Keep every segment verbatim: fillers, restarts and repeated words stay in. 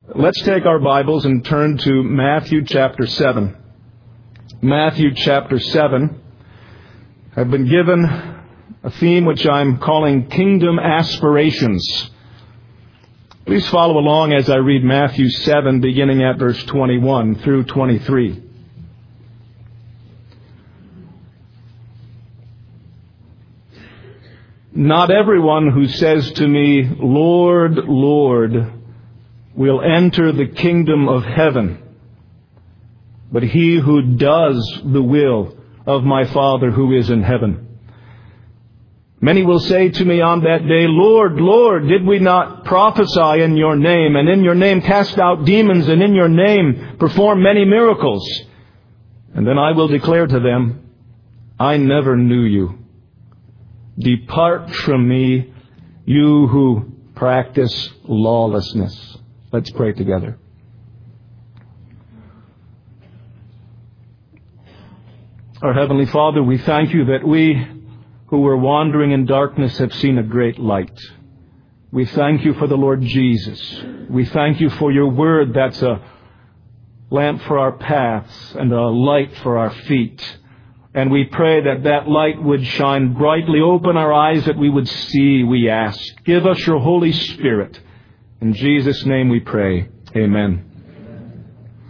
Let's take our Bibles and turn to Matthew chapter seven. Matthew chapter seven. I've been given a theme which I'm calling Kingdom Aspirations. Please follow along as I read Matthew seven, beginning at verse twenty-one through twenty-three. Not everyone who says to me, Lord, Lord, will enter the kingdom of heaven, but he who does the will of my Father who is in heaven. Many will say to me on that day, Lord, Lord, did we not prophesy in your name, and in your name cast out demons, and in your name perform many miracles? And then I will declare to them, I never knew you. Depart from me, you who practice lawlessness. Let's pray together. Our Heavenly Father, we thank you that we who were wandering in darkness have seen a great light. We thank you for the Lord Jesus. We thank you for your word that's a lamp for our paths and a light for our feet. And we pray that that light would shine brightly. Open our eyes that we would see, we ask. Give us your Holy Spirit. In Jesus' name we pray. Amen.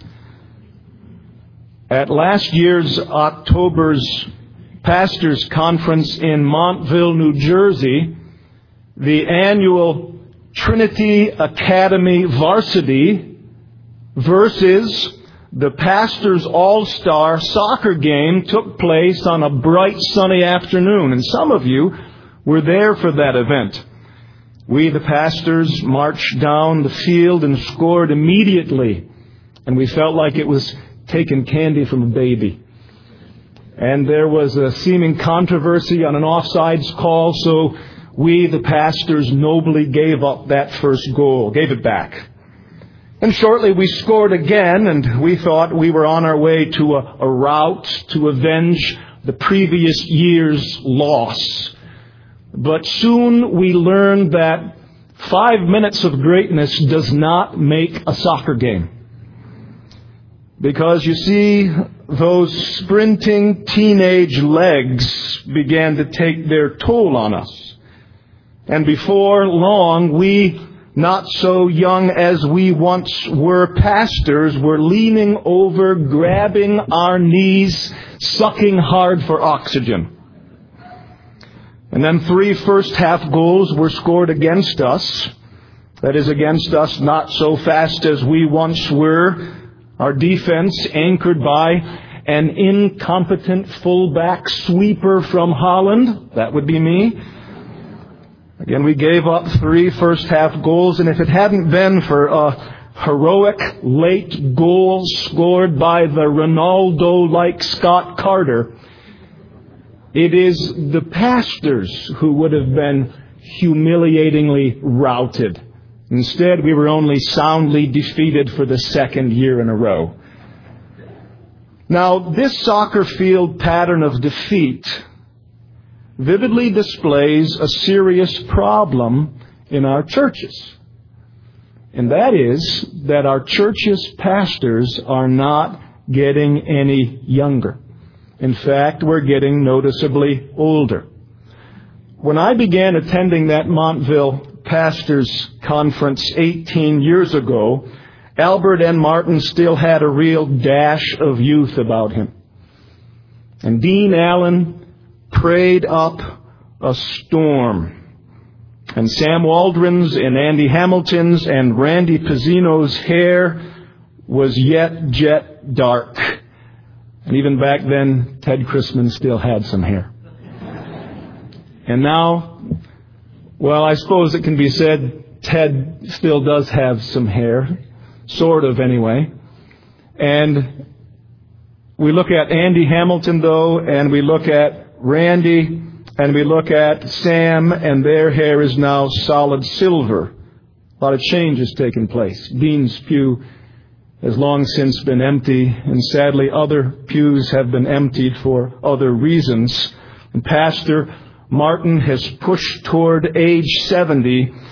At last year's October's Pastors' Conference in Montville, New Jersey, the annual Trinity Academy Varsity versus the Pastors' All-Star soccer game took place on a bright sunny afternoon. And some of you were there for that event. We, the pastors, marched down the field and scored immediately. And we felt like it was taking candy from a baby. And there was a seeming controversy on an offsides call, so we, the pastors, nobly gave up that first goal, gave it back. And shortly we scored again, and we thought we were on our way to a, a rout to avenge the previous year's loss. But soon we learned that five minutes of greatness does not make a soccer game. Because you see, those sprinting teenage legs began to take their toll on us. And before long, we, not so young as we once were pastors, were leaning over, grabbing our knees, sucking hard for oxygen. And then three first half goals were scored against us. That is, against us not so fast as we once were. Our defense anchored by an incompetent fullback sweeper from Holland. That would be me. Again, we gave up three first half goals, and if it hadn't been for a heroic late goal scored by the Ronaldo-like Scott Carter, it is the pastors who would have been humiliatingly routed. Instead, we were only soundly defeated for the second year in a row. Now, this soccer field pattern of defeat vividly displays a serious problem in our churches. And that is that our churches' pastors are not getting any younger. In fact, we're getting noticeably older. When I began attending that Montville Pastors' Conference eighteen years ago, Albert N. Martin still had a real dash of youth about him. And Dean Allen prayed up a storm. And Sam Waldron's and Andy Hamilton's and Randy Pizzino's hair was yet jet dark. And even back then, Ted Chrisman still had some hair. And now, well, I suppose it can be said Ted still does have some hair. Sort of, anyway. And we look at Andy Hamilton, though, and we look at Randy, and we look at Sam, and their hair is now solid silver. A lot of change has taken place. Dean's pew has long since been empty, and sadly other pews have been emptied for other reasons. And Pastor Martin has pushed toward age seventy,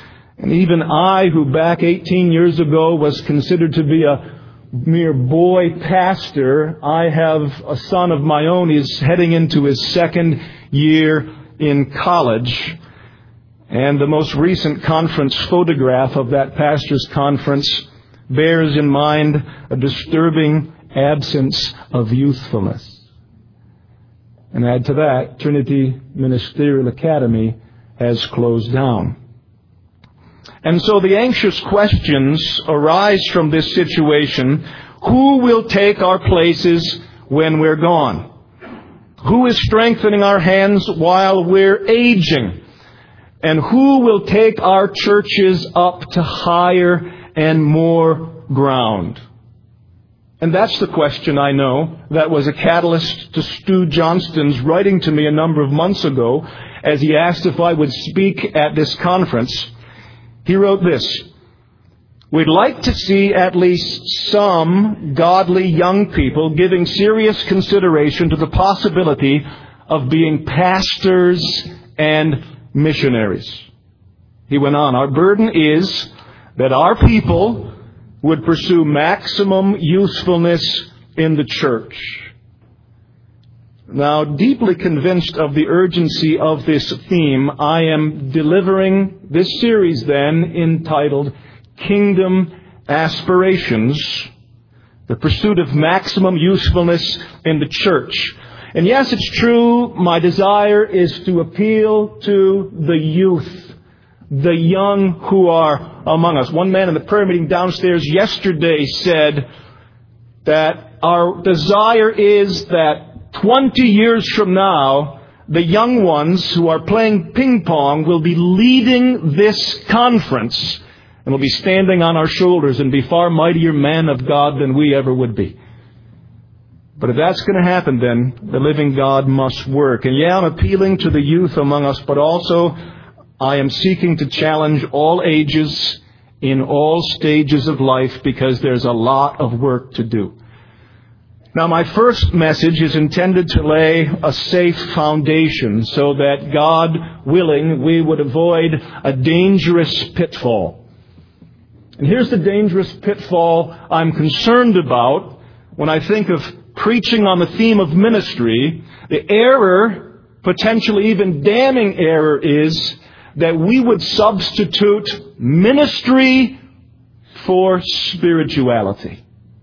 And even I, who back eighteen years ago was considered to be a mere boy pastor, I have a son of my own. He's heading into his second year in college. And the most recent conference photograph of that pastor's conference bears in mind a disturbing absence of youthfulness. And add to that, Trinity Ministerial Academy has closed down. And so the anxious questions arise from this situation. Who will take our places when we're gone? Who is strengthening our hands while we're aging? And who will take our churches up to higher and more ground? And that's the question, I know, that was a catalyst to Stu Johnston's writing to me a number of months ago as he asked if I would speak at this conference. He wrote this: "We'd like to see at least some godly young people giving serious consideration to the possibility of being pastors and missionaries." He went on, "Our burden is that our people would pursue maximum usefulness in the church." Now, deeply convinced of the urgency of this theme, I am delivering this series then entitled Kingdom Aspirations, the pursuit of maximum usefulness in the church. And yes, it's true, my desire is to appeal to the youth, the young who are among us. One man in the prayer meeting downstairs yesterday said that our desire is that twenty years from now, the young ones who are playing ping pong will be leading this conference and will be standing on our shoulders and be far mightier men of God than we ever would be. But if that's going to happen, then the living God must work. And yeah, I'm appealing to the youth among us, but also I am seeking to challenge all ages in all stages of life because there's a lot of work to do. Now, my first message is intended to lay a safe foundation so that, God willing, we would avoid a dangerous pitfall. And here's the dangerous pitfall I'm concerned about when I think of preaching on the theme of ministry. The error, potentially even damning error, is that we would substitute ministry for spirituality.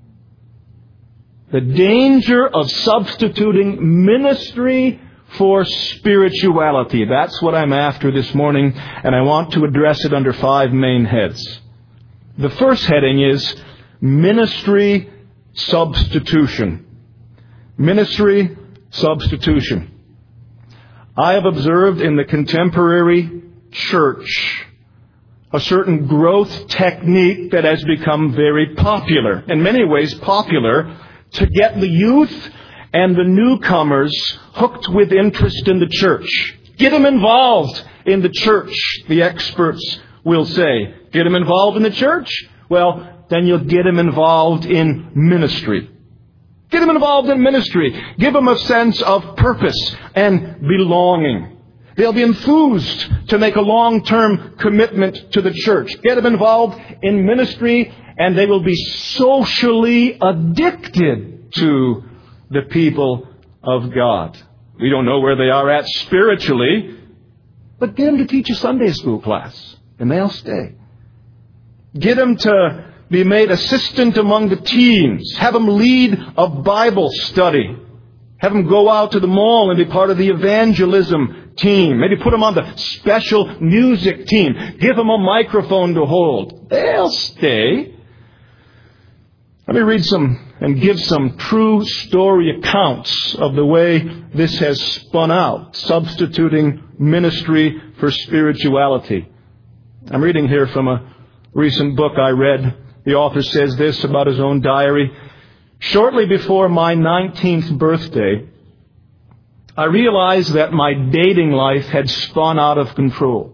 The danger of substituting ministry for spirituality. That's what I'm after this morning, and I want to address it under five main heads. The first heading is ministry substitution. Ministry substitution. I have observed in the contemporary church a certain growth technique that has become very popular. In many ways popular to get the youth and the newcomers hooked with interest in the church. Get them involved in the church, the experts will say. Get them involved in the church? Well, then you'll get them involved in ministry. Get them involved in ministry. Give them a sense of purpose and belonging. They'll be enthused to make a long-term commitment to the church. Get them involved in ministry, and they will be socially addicted to the people of God. We don't know where they are at spiritually, but get them to teach a Sunday school class, and they'll stay. Get them to be made assistant among the teens. Have them lead a Bible study. Have them go out to the mall and be part of the evangelism team. Maybe put them on the special music team. Give them a microphone to hold. They'll stay. Let me read some and give some true story accounts of the way this has spun out, substituting ministry for spirituality. I'm reading here from a recent book I read. The author says this about his own diary. Shortly before my nineteenth birthday, I realized that my dating life had spun out of control.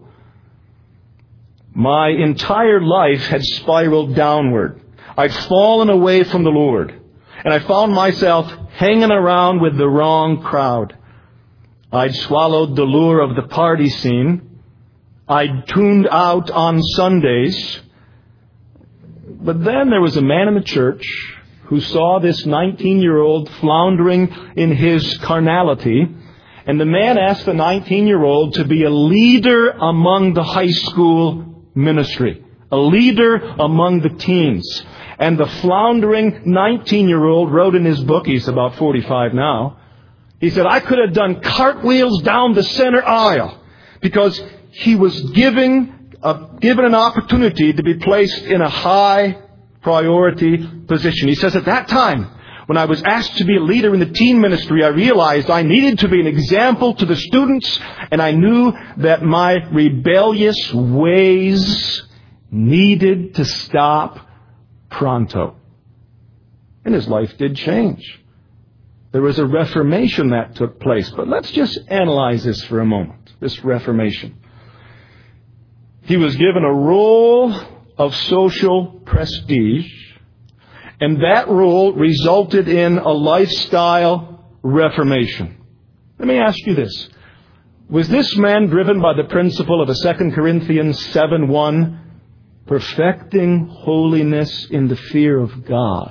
My entire life had spiraled downward. I'd fallen away from the Lord, and I found myself hanging around with the wrong crowd. I'd swallowed the lure of the party scene. I tuned out on Sundays. But then there was a man in the church who saw this nineteen-year-old floundering in his carnality. And the man asked the nineteen-year-old to be a leader among the high school ministry. A leader among the teens. And the floundering nineteen-year-old wrote in his book, he's about forty-five now, he said, I could have done cartwheels down the center aisle because he was giving, uh, given an opportunity to be placed in a high priority position. He says, at that time, when I was asked to be a leader in the teen ministry, I realized I needed to be an example to the students, and I knew that my rebellious ways needed to stop pronto. And his life did change. There was a reformation that took place. But let's just analyze this for a moment, this reformation. He was given a role of social prestige, and that role resulted in a lifestyle reformation. Let me ask you this. Was this man driven by the principle of Second Corinthians seven one, perfecting holiness in the fear of God?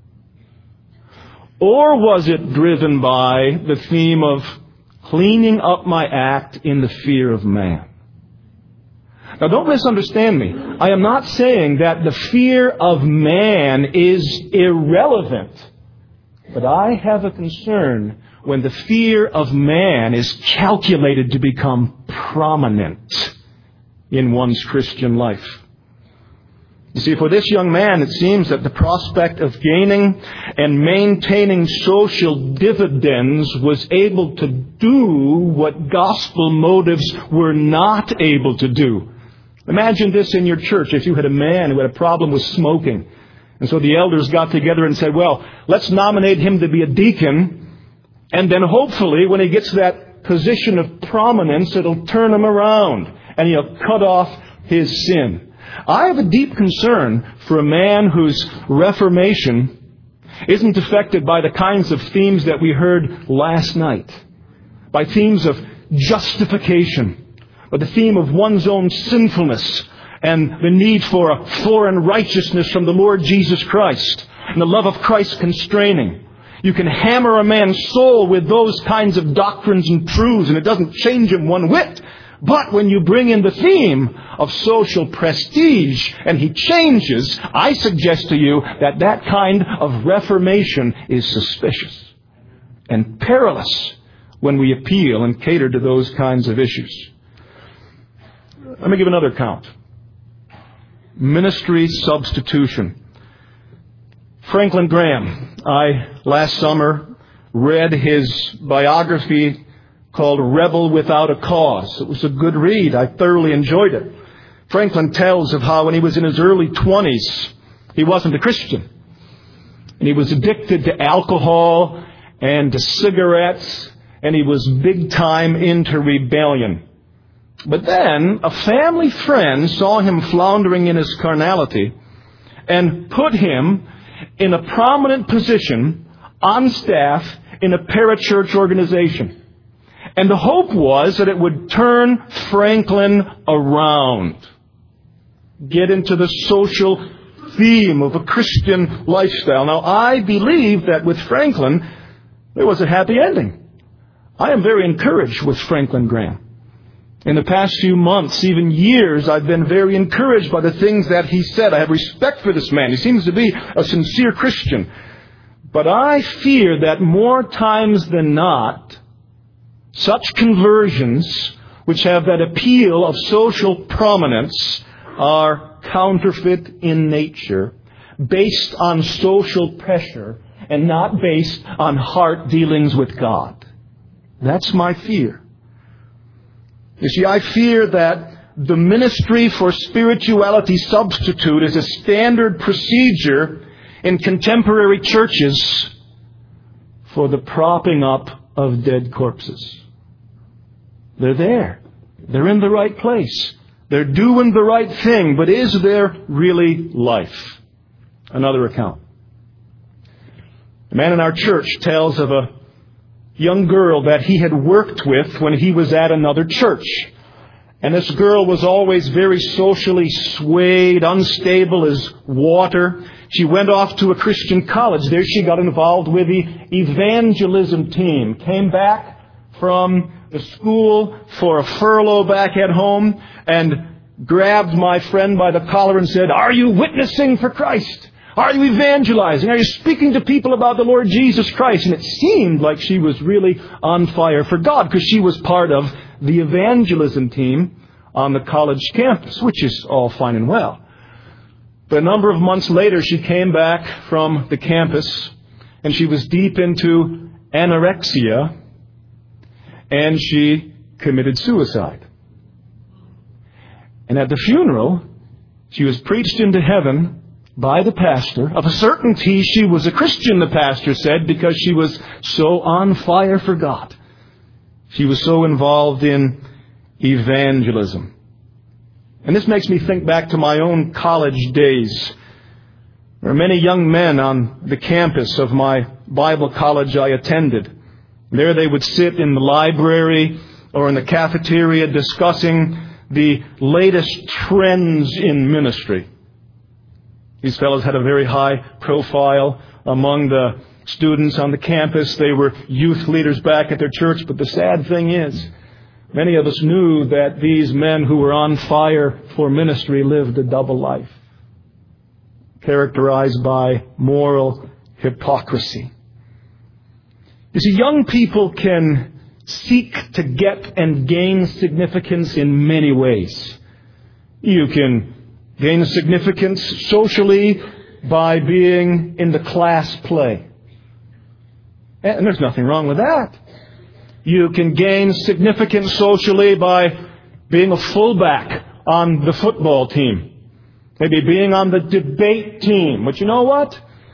Or was it driven by the theme of cleaning up my act in the fear of man? Now, don't misunderstand me. I am not saying that the fear of man is irrelevant. But I have a concern when the fear of man is calculated to become prominent in one's Christian life. You see, for this young man, it seems that the prospect of gaining and maintaining social dividends was able to do what gospel motives were not able to do. Imagine this in your church. If you had a man who had a problem with smoking, and so the elders got together and said, well, let's nominate him to be a deacon, and then hopefully when he gets that position of prominence, it'll turn him around, and he'll cut off his sin. I have a deep concern for a man whose reformation isn't affected by the kinds of themes that we heard last night. By themes of justification, by the theme of one's own sinfulness and the need for a foreign righteousness from the Lord Jesus Christ and the love of Christ constraining. You can hammer a man's soul with those kinds of doctrines and truths and it doesn't change him one whit. But when you bring in the theme of social prestige and he changes, I suggest to you that that kind of reformation is suspicious and perilous when we appeal and cater to those kinds of issues. Let me give another count. Ministry substitution. Franklin Graham. I, last summer, read his biography called Rebel Without a Cause. It was a good read. I thoroughly enjoyed it. Franklin tells of how when he was in his early twenties, he wasn't a Christian. And he was addicted to alcohol and to cigarettes, and he was big time into rebellion. But then a family friend saw him floundering in his carnality and put him in a prominent position on staff in a parachurch organization. And the hope was that it would turn Franklin around. Get into the social theme of a Christian lifestyle. Now, I believe that with Franklin, there was a happy ending. I am very encouraged with Franklin Graham. In the past few months, even years, I've been very encouraged by the things that he said. I have respect for this man. He seems to be a sincere Christian. But I fear that more times than not, such conversions, which have that appeal of social prominence, are counterfeit in nature, based on social pressure, and not based on heart dealings with God. That's my fear. You see, I fear that the ministry for spirituality substitute is a standard procedure in contemporary churches for the propping up of dead corpses. They're there. They're in the right place. They're doing the right thing. But is there really life? Another account. A man in our church tells of a young girl that he had worked with when he was at another church. And this girl was always very socially swayed, unstable as water. She went off to a Christian college. There she got involved with the evangelism team. Came back from the school for a furlough back at home and grabbed my friend by the collar and said, "Are you witnessing for Christ? Are you evangelizing? Are you speaking to people about the Lord Jesus Christ?" And it seemed like she was really on fire for God because she was part of the evangelism team on the college campus, which is all fine and well. But a number of months later, she came back from the campus and she was deep into anorexia and she committed suicide. And at the funeral, she was preached into heaven by the pastor. Of a certainty, she was a Christian, the pastor said, because she was so on fire for God. She was so involved in evangelism. And this makes me think back to my own college days. There were many young men on the campus of my Bible college I attended. There they would sit in the library or in the cafeteria discussing the latest trends in ministry. These fellows had a very high profile among the students on the campus. They were youth leaders back at their church. But the sad thing is, many of us knew that these men who were on fire for ministry lived a double life, characterized by moral hypocrisy. You see, young people can seek to get and gain significance in many ways. You can gain significance socially by being in the class play. And there's nothing wrong with that. You can gain significance socially by being a fullback on the football team. Maybe being on the debate team. But you know what?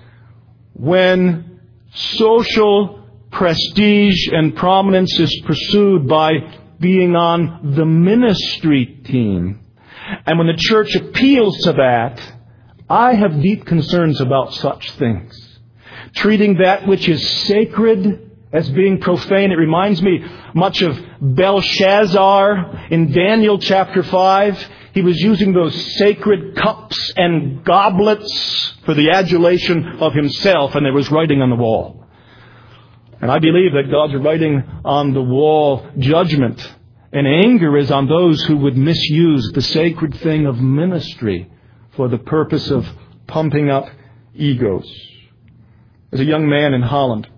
When social prestige and prominence is pursued by being on the ministry team, and when the church appeals to that, I have deep concerns about such things. Treating that which is sacred as being profane. It reminds me much of Belshazzar in Daniel chapter five. He was using those sacred cups and goblets for the adulation of himself, and there was writing on the wall. And I believe that God's writing on the wall judgment and anger is on those who would misuse the sacred thing of ministry for the purpose of pumping up egos. There's a young man in Holland.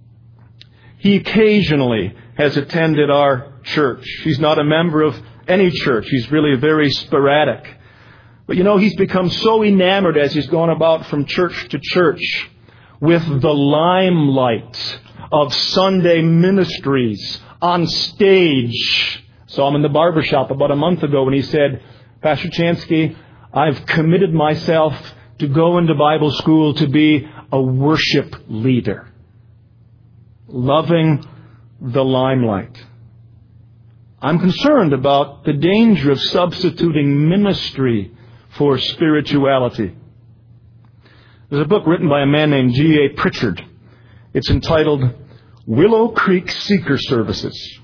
He occasionally has attended our church. He's not a member of any church. He's really very sporadic. But you know, he's become so enamored as he's gone about from church to church with the limelight of Sunday ministries on stage. Saw him in the barber shop about a month ago when he said, "Pastor Chansky, I've committed myself to go into Bible school to be a worship leader." Loving the limelight. I'm concerned about the danger of substituting ministry for spirituality. There's a book written by a man named G A Pritchard. It's entitled Willow Creek Seeker Services,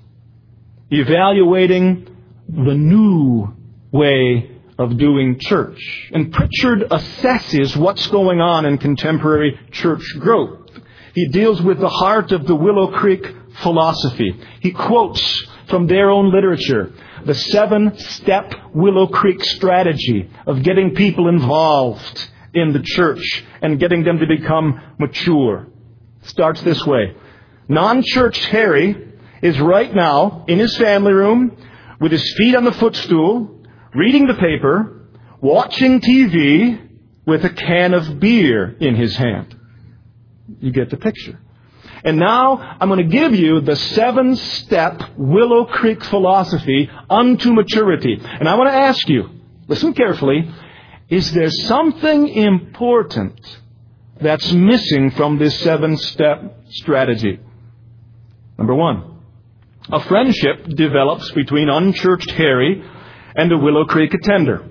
Evaluating the New Way of Doing Church. And Pritchard assesses what's going on in contemporary church growth. He deals with the heart of the Willow Creek philosophy. He quotes from their own literature the seven-step Willow Creek strategy of getting people involved in the church and getting them to become mature. It starts this way. Non-church Harry is right now in his family room with his feet on the footstool, reading the paper, watching T V with a can of beer in his hand. You get the picture. And now I'm going to give you the seven-step Willow Creek philosophy unto maturity. And I want to ask you, listen carefully, is there something important that's missing from this seven-step strategy? Number one, a friendship develops between unchurched Harry and a Willow Creek attender.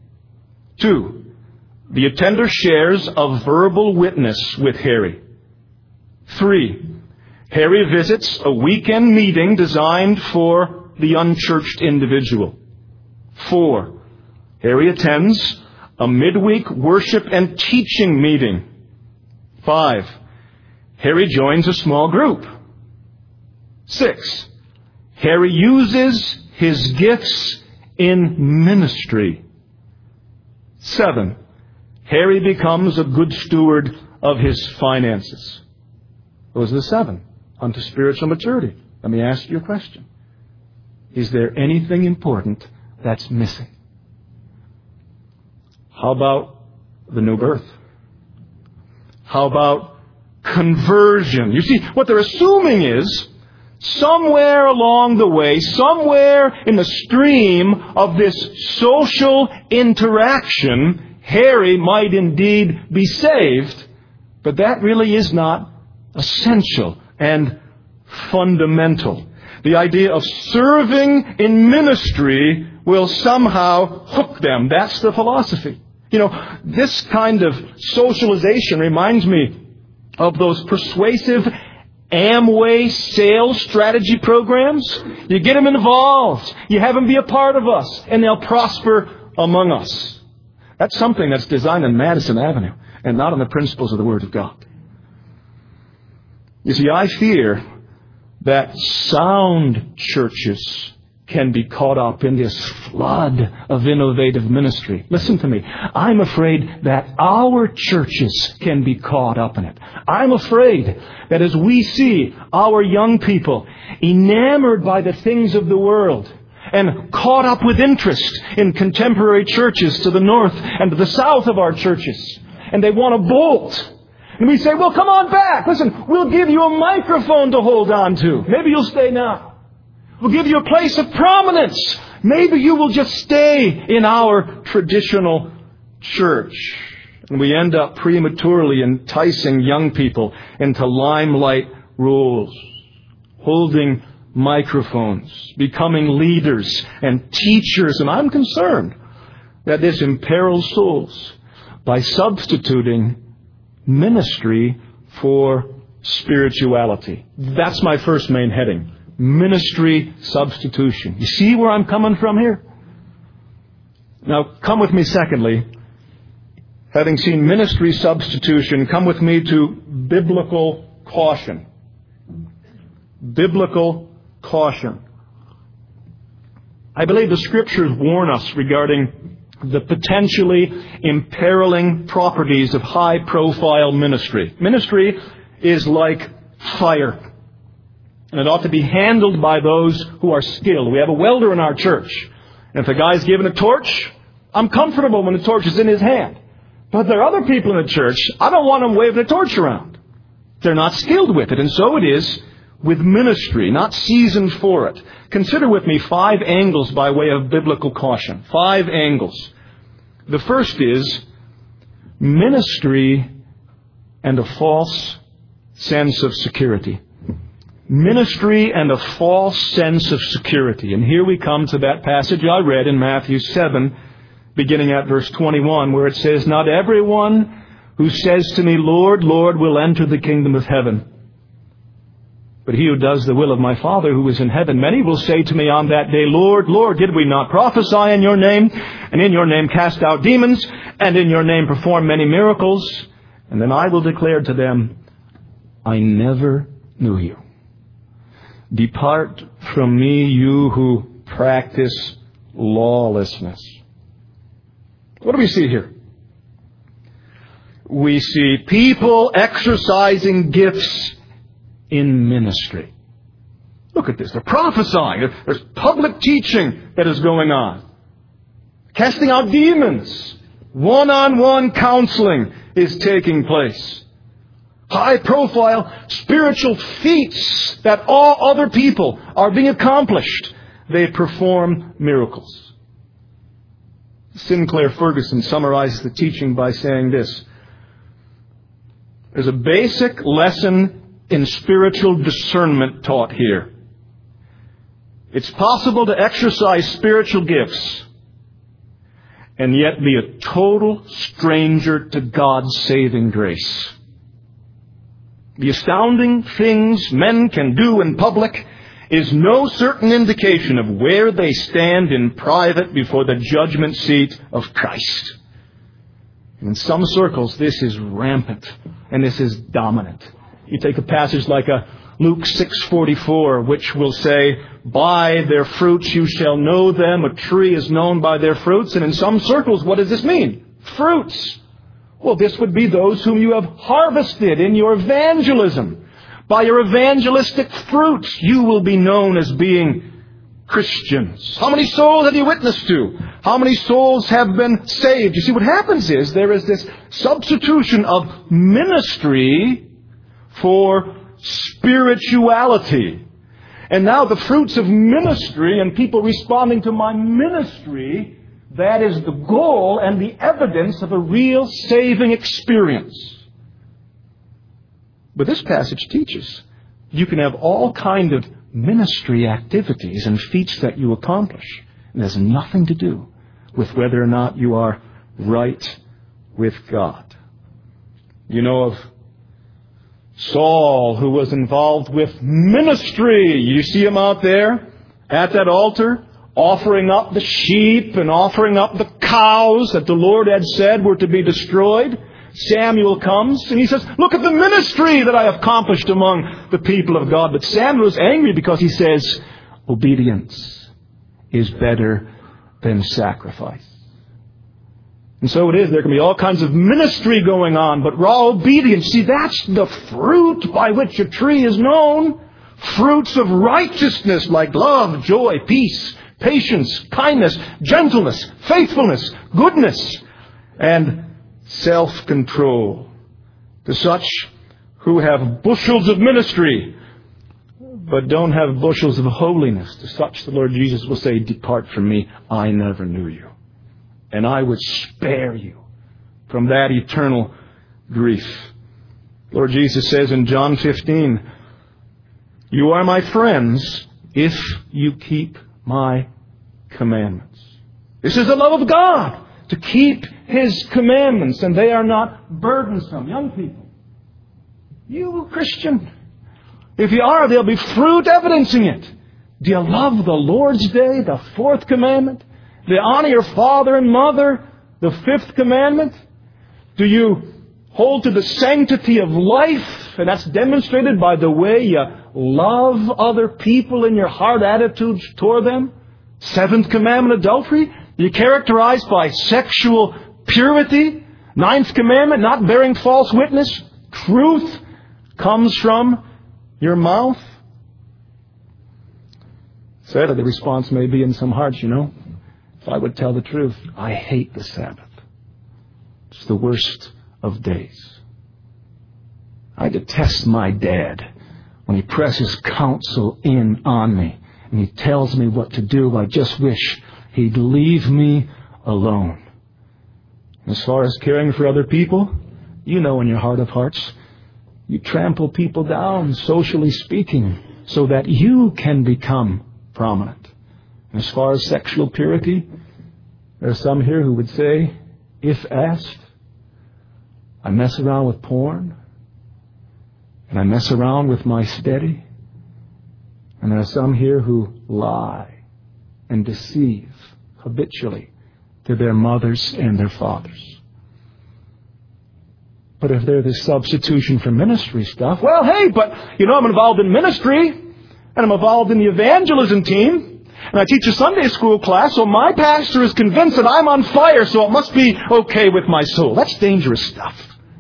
Two, the attender shares a verbal witness with Harry. Three, Harry visits a weekend meeting designed for the unchurched individual. Four, Harry attends a midweek worship and teaching meeting. Five, Harry joins a small group. Six, Harry uses his gifts in ministry. Seven, Harry becomes a good steward of his finances. Those are the seven unto spiritual maturity. Let me ask you a question. Is there anything important that's missing? How about the new birth? How about conversion? You see, what they're assuming is somewhere along the way, somewhere in the stream of this social interaction, Harry might indeed be saved, but that really is not essential and fundamental. The idea of serving in ministry will somehow hook them. That's the philosophy. You know, this kind of socialization reminds me of those persuasive Amway sales strategy programs. You get them involved. You have them be a part of us, and they'll prosper among us. That's something that's designed on Madison Avenue and not on the principles of the Word of God. You see, I fear that sound churches can be caught up in this flood of innovative ministry. Listen to me. I'm afraid that our churches can be caught up in it. I'm afraid that as we see our young people enamored by the things of the world and caught up with interest in contemporary churches to the north and to the south of our churches, and they want to bolt, and we say, well, come on back. Listen, we'll give you a microphone to hold on to. Maybe you'll stay now. We'll give you a place of prominence. Maybe you will just stay in our traditional church. And we end up prematurely enticing young people into limelight roles, holding microphones, becoming leaders and teachers. And I'm concerned that this imperils souls by substituting ministry for spirituality. That's my first main heading. Ministry substitution. You see where I'm coming from here? Now, come with me secondly. Having seen ministry substitution, come with me to biblical caution. Biblical caution. I believe the Scriptures warn us regarding the potentially imperiling properties of high-profile ministry. Ministry is like fire. And it ought to be handled by those who are skilled. We have a welder in our church. And if the guy's given a torch, I'm comfortable when the torch is in his hand. But there are other people in the church, I don't want them waving a torch around. They're not skilled with it. And so it is with ministry, not seasoned for it. Consider with me five angles by way of biblical caution. Five angles. The first is ministry and a false sense of security. Ministry and a false sense of security. And here we come to that passage I read in Matthew seven, beginning at verse twenty-one, where it says, "Not everyone who says to me, 'Lord, Lord,' will enter the kingdom of heaven, but he who does the will of my Father who is in heaven. Many will say to me on that day, 'Lord, Lord, did we not prophesy in your name, and in your name cast out demons, and in your name perform many miracles?' And then I will declare to them, 'I never knew you. Depart from me, you who practice lawlessness.'" What do we see here? We see people exercising gifts in ministry. Look at this. They're prophesying. There's public teaching that is going on. Casting out demons. One-on-one counseling is taking place. High-profile spiritual feats that all other people are being accomplished. They perform miracles. Sinclair Ferguson summarizes the teaching by saying this: there's a basic lesson in spiritual discernment taught here. It's possible to exercise spiritual gifts and yet be a total stranger to God's saving grace. The astounding things men can do in public is no certain indication of where they stand in private before the judgment seat of Christ. In some circles, this is rampant and this is dominant. You take a passage like a Luke six forty-four, which will say, by their fruits you shall know them. A tree is known by their fruits. And in some circles, what does this mean? Fruits. Well, this would be those whom you have harvested in your evangelism. By your evangelistic fruits, you will be known as being Christians. How many souls have you witnessed to? How many souls have been saved? You see, what happens is there is this substitution of ministry for spirituality. And now the fruits of ministry and people responding to my ministry, that is the goal and the evidence of a real saving experience. But this passage teaches you can have all kind of ministry activities and feats that you accomplish. And it has nothing to do with whether or not you are right with God. You know of Saul, who was involved with ministry. You see him out there at that altar, offering up the sheep and offering up the cows that the Lord had said were to be destroyed. Samuel comes and he says, look at the ministry that I have accomplished among the people of God. But Samuel is angry because he says, obedience is better than sacrifice. And so it is. There can be all kinds of ministry going on, but raw obedience, see, that's the fruit by which a tree is known. Fruits of righteousness like love, joy, peace, patience, kindness, gentleness, faithfulness, goodness, and self-control. To such who have bushels of ministry, but don't have bushels of holiness, to such the Lord Jesus will say, depart from me, I never knew you. And I would spare you from that eternal grief. Lord Jesus says in John fifteen, you are my friends if you keep my commandments. This is the love of God, to keep His commandments, and they are not burdensome. Young people, you Christian, if you are, there'll be fruit evidencing it. Do you love the Lord's Day, the fourth commandment? Do you honor your father and mother, the fifth commandment? Do you hold to the sanctity of life? And that's demonstrated by the way you love other people in your heart attitudes toward them. Seventh commandment, adultery. You're characterized by sexual purity. Ninth commandment, not bearing false witness. Truth comes from your mouth. Sadly, the response may be in some hearts, you know. If I would tell the truth, I hate the Sabbath. It's the worst of days. I detest my dad when he presses counsel in on me and he tells me what to do. I just wish he'd leave me alone. As far as caring for other people, you know in your heart of hearts, you trample people down, socially speaking, so that you can become prominent. As far as sexual purity, there are some here who would say, if asked, I mess around with porn, and I mess around with my steady, and there are some here who lie and deceive habitually to their mothers and their fathers. But if they're the substitution for ministry stuff, well, hey, but, you know, I'm involved in ministry, and I'm involved in the evangelism team, and I teach a Sunday school class, so my pastor is convinced that I'm on fire, so it must be okay with my soul. That's dangerous stuff.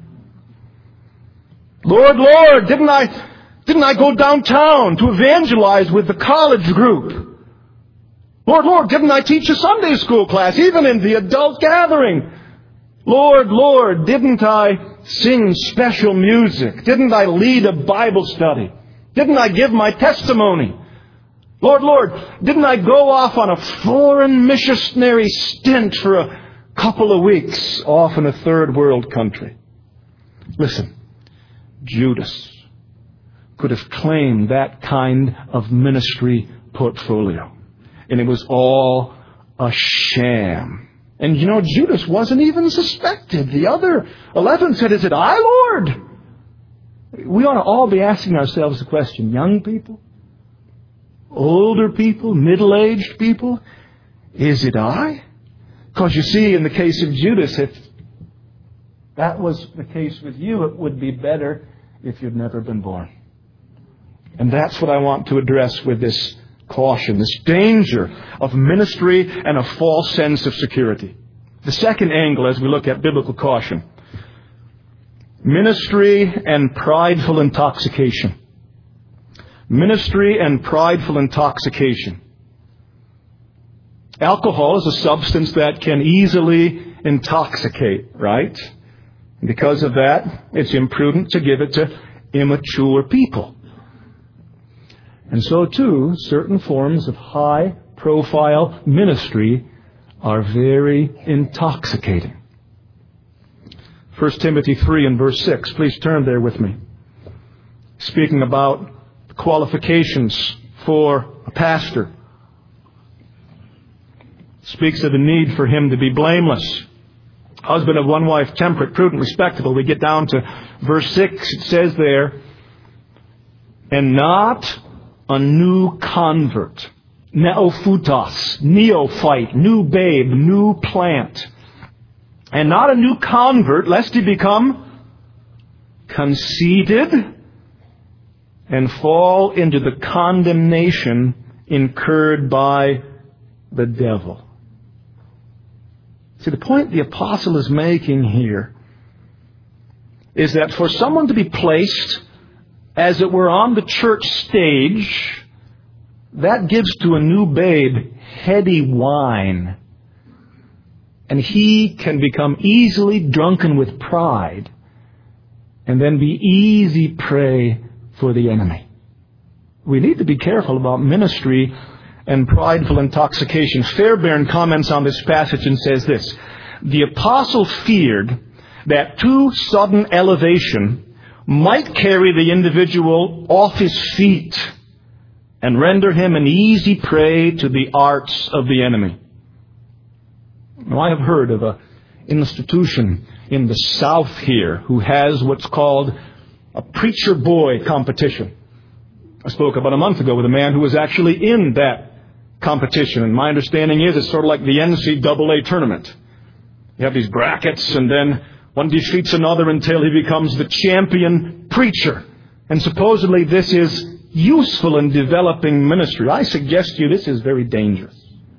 Lord, Lord, didn't I, didn't I go downtown to evangelize with the college group? Lord, Lord, didn't I teach a Sunday school class, even in the adult gathering? Lord, Lord, didn't I sing special music? Didn't I lead a Bible study? Didn't I give my testimony? Lord, Lord, didn't I go off on a foreign missionary stint for a couple of weeks off in a third world country? Listen, Judas could have claimed that kind of ministry portfolio, and it was all a sham. And you know, Judas wasn't even suspected. The other eleven said, is it I, Lord? We ought to all be asking ourselves the question, young people, older people, middle-aged people? Is it I? Because you see, in the case of Judas, if that was the case with you, it would be better if you'd never been born. And that's what I want to address with this caution, this danger of ministry and a false sense of security. The second angle as we look at biblical caution, ministry and prideful intoxication. Ministry and prideful intoxication. Alcohol is a substance that can easily intoxicate, right? Because of that, it's imprudent to give it to immature people. And so, too, certain forms of high-profile ministry are very intoxicating. First Timothy three and verse six. Please turn there with me. Speaking about the qualifications for a pastor. Speaks of the need for him to be blameless. Husband of one wife, temperate, prudent, respectable. We get down to verse six. It says there, and not a new convert. Neophutos, neophyte, new babe, new plant. And not a new convert, lest he become conceited and fall into the condemnation incurred by the devil. See, the point the apostle is making here is that for someone to be placed, as it were, on the church stage, that gives to a new babe heady wine. And he can become easily drunken with pride and then be easy prey for the enemy. We need to be careful about ministry and prideful intoxication. Fairbairn comments on this passage and says this, the apostle feared that too sudden elevation might carry the individual off his feet and render him an easy prey to the arts of the enemy. Now, I have heard of an institution in the South here who has what's called a preacher boy competition. I spoke about a month ago with a man who was actually in that competition, and my understanding is it's sort of like the N C double A tournament. You have these brackets, and then one defeats another until he becomes the champion preacher. And supposedly this is useful in developing ministry. I suggest to you this is very dangerous.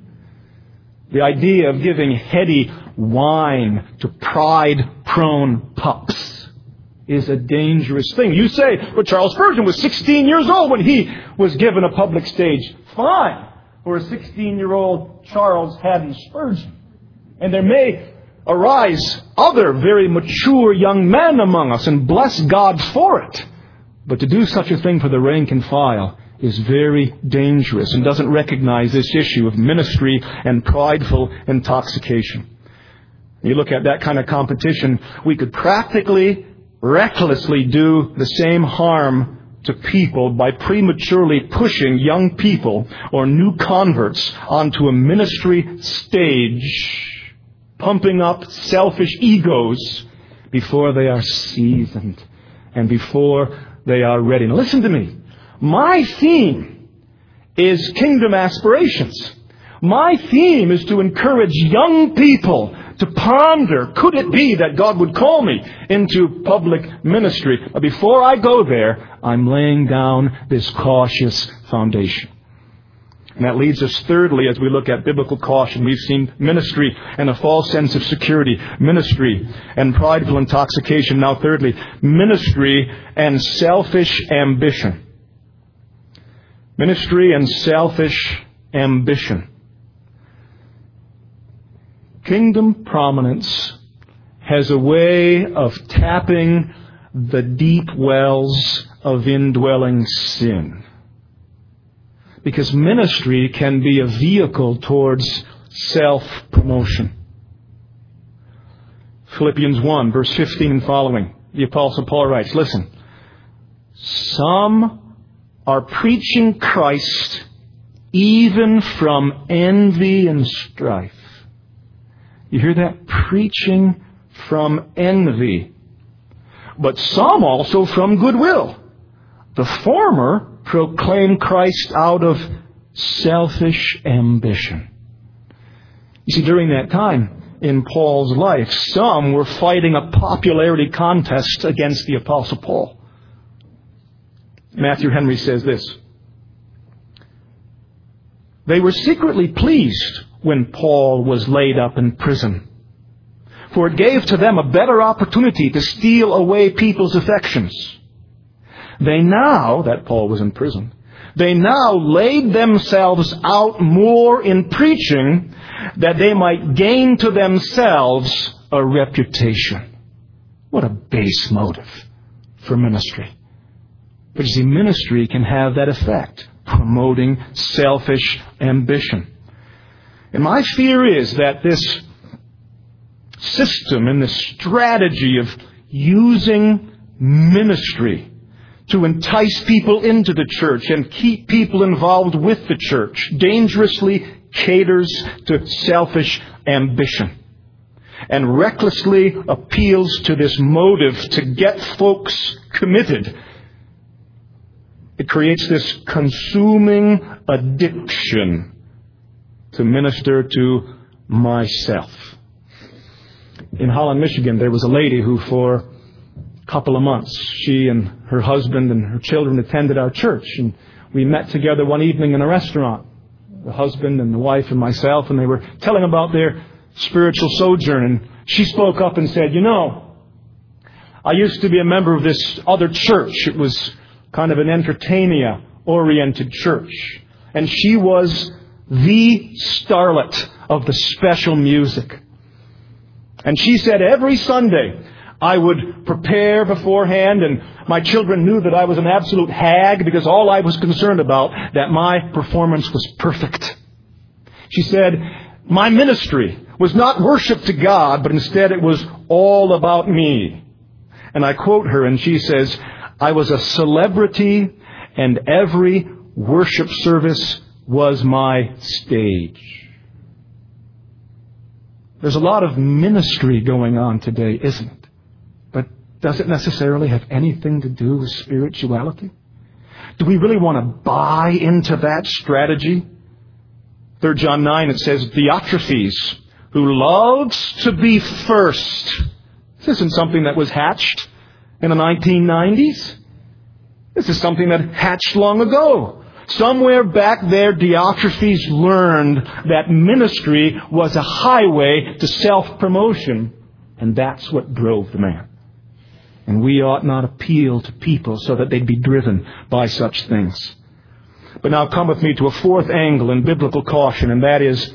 The idea of giving heady wine to pride-prone pups is a dangerous thing. You say, well, Charles Spurgeon was sixteen years old when he was given a public stage. Fine. For a sixteen-year-old Charles Haddon Spurgeon. And there may arise other very mature young men among us, and bless God for it. But to do such a thing for the rank and file is very dangerous and doesn't recognize this issue of ministry and prideful intoxication. You look at that kind of competition, we could practically, recklessly do the same harm to people by prematurely pushing young people or new converts onto a ministry stage, pumping up selfish egos before they are seasoned and before they are ready. Now listen to me. My theme is kingdom aspirations. My theme is to encourage young people to ponder, could it be that God would call me into public ministry? But before I go there, I'm laying down this cautious foundation. And that leads us thirdly, as we look at biblical caution. We've seen ministry and a false sense of security, ministry and prideful intoxication. Now thirdly, ministry and selfish ambition. Ministry and selfish ambition. Kingdom prominence has a way of tapping the deep wells of indwelling sin. Because ministry can be a vehicle towards self-promotion. Philippians one, verse fifteen and following, the Apostle Paul writes, listen, some are preaching Christ even from envy and strife. You hear that? Preaching from envy. But some also from goodwill. The former proclaim Christ out of selfish ambition. You see, during that time in Paul's life, some were fighting a popularity contest against the Apostle Paul. Matthew Henry says this: they were secretly pleased when Paul was laid up in prison, for it gave to them a better opportunity to steal away people's affections. They now, that Paul was in prison, they now laid themselves out more in preaching, that they might gain to themselves a reputation. What a base motive for ministry. But you see, ministry can have that effect, promoting selfish ambition. And my fear is that this system and this strategy of using ministry to entice people into the church and keep people involved with the church dangerously caters to selfish ambition and recklessly appeals to this motive to get folks committed. It creates this consuming addiction to minister to myself. In Holland, Michigan, there was a lady who for a couple of months, she and her husband and her children attended our church. And we met together one evening in a restaurant, the husband and the wife and myself, and they were telling about their spiritual sojourn. And she spoke up and said, you know, I used to be a member of this other church. It was kind of an entertainer-oriented church. And she was the starlet of the special music. And she said every Sunday I would prepare beforehand, and my children knew that I was an absolute hag because all I was concerned about, that my performance was perfect. She said, my ministry was not worship to God, but instead it was all about me. And I quote her, and she says, I was a celebrity, and every worship service was my stage. There's a lot of ministry going on today, isn't it? But does it necessarily have anything to do with spirituality? Do we really want to buy into that strategy? Third John nine, it says, Diotrephes, who loves to be first. This isn't something that was hatched in the nineteen nineties. This is something that hatched long ago. Somewhere back there, Diotrephes learned that ministry was a highway to self-promotion. And that's what drove the man. And we ought not appeal to people so that they'd be driven by such things. But now come with me to a fourth angle in biblical caution, and that is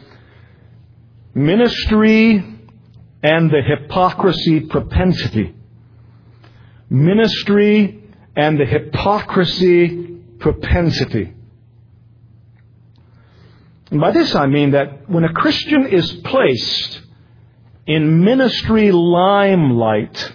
ministry and the hypocrisy propensity. Ministry and the hypocrisy propensity. And by this I mean that when a Christian is placed in ministry limelight,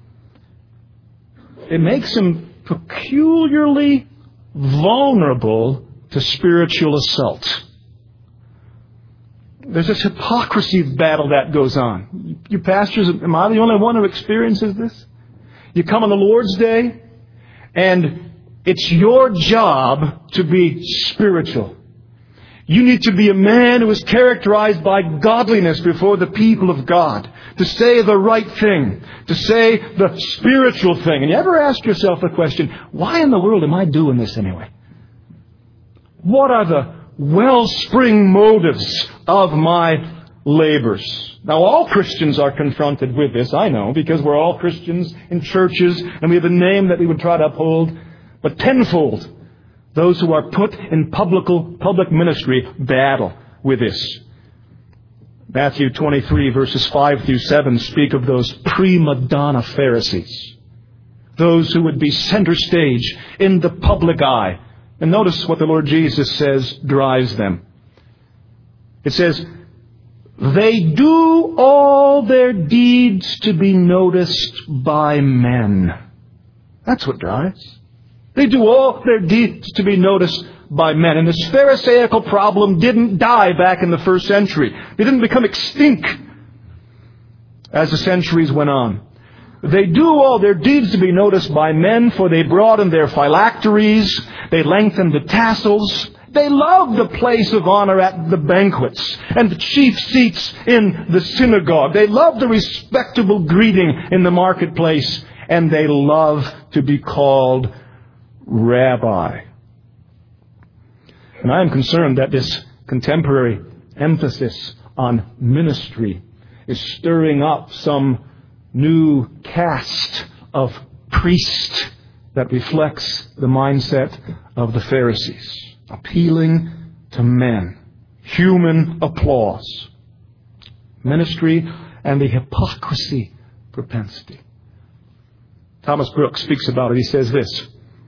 it makes him peculiarly vulnerable to spiritual assault. There's this hypocrisy battle that goes on. You pastors, am I the only one who experiences this? You come on the Lord's Day, and it's your job to be spiritual. You need to be a man who is characterized by godliness before the people of God. To say the right thing. To say the spiritual thing. And you ever ask yourself the question, why in the world am I doing this anyway? What are the wellspring motives of my labors? Now, all Christians are confronted with this, I know, because we're all Christians in churches and we have a name that we would try to uphold. But tenfold, those who are put in public, public ministry battle with this. Matthew twenty-three, verses five through seven speak of those prima donna Pharisees. Those who would be center stage in the public eye. And notice what the Lord Jesus says drives them. It says, they do all their deeds to be noticed by men. That's what drives. They do all their deeds to be noticed by men. And this Pharisaical problem didn't die back in the first century. It didn't become extinct as the centuries went on. They do all their deeds to be noticed by men, for they broaden their phylacteries, they lengthen the tassels. They love the place of honor at the banquets and the chief seats in the synagogue. They love the respectable greeting in the marketplace, and they love to be called rabbi. And I am concerned that this contemporary emphasis on ministry is stirring up some new caste of priest that reflects the mindset of the Pharisees, appealing to men, human applause, ministry, and the hypocrisy propensity. Thomas Brooks speaks about it. He says this: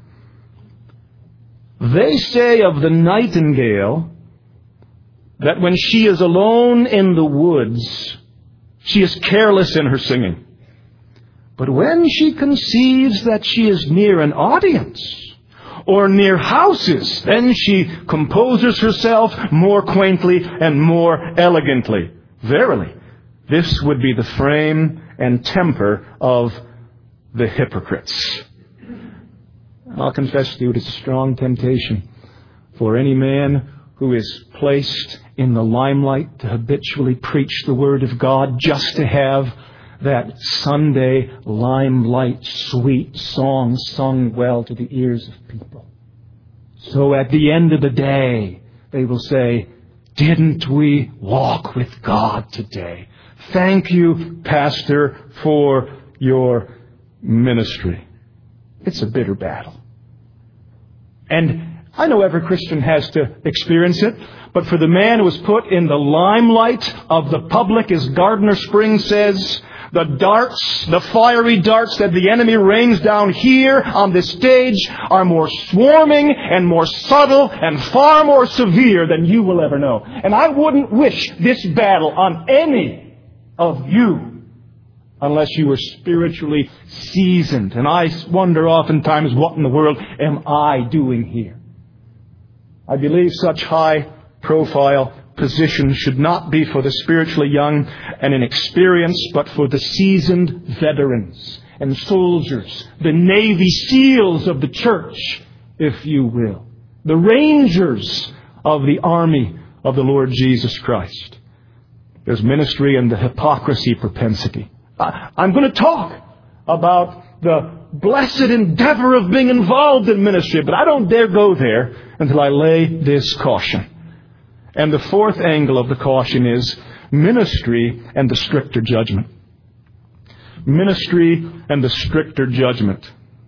they say of the nightingale that when she is alone in the woods, she is careless in her singing. But when she conceives that she is near an audience or near houses, then she composes herself more quaintly and more elegantly. Verily, this would be the frame and temper of the hypocrites. I'll confess to you, it is a strong temptation for any man who is placed in the limelight to habitually preach the Word of God just to have that Sunday limelight sweet song sung well to the ears of people. So at the end of the day, they will say, didn't we walk with God today? Thank you, Pastor, for your ministry. It's a bitter battle. And I know every Christian has to experience it, but for the man who is put in the limelight of the public, as Gardner Springs says, the darts, the fiery darts that the enemy rains down here on this stage are more swarming and more subtle and far more severe than you will ever know. And I wouldn't wish this battle on any of you unless you were spiritually seasoned. And I wonder oftentimes, what in the world am I doing here? I believe such high-profile position should not be for the spiritually young and inexperienced, but for the seasoned veterans and soldiers, the Navy SEALs of the church, if you will, the Rangers of the army of the Lord Jesus Christ. There's ministry and the hypocrisy propensity. I, I'm going to talk about the blessed endeavor of being involved in ministry, but I don't dare go there until I lay this caution. And the fourth angle of the caution is ministry and the stricter judgment. Ministry and the stricter judgment.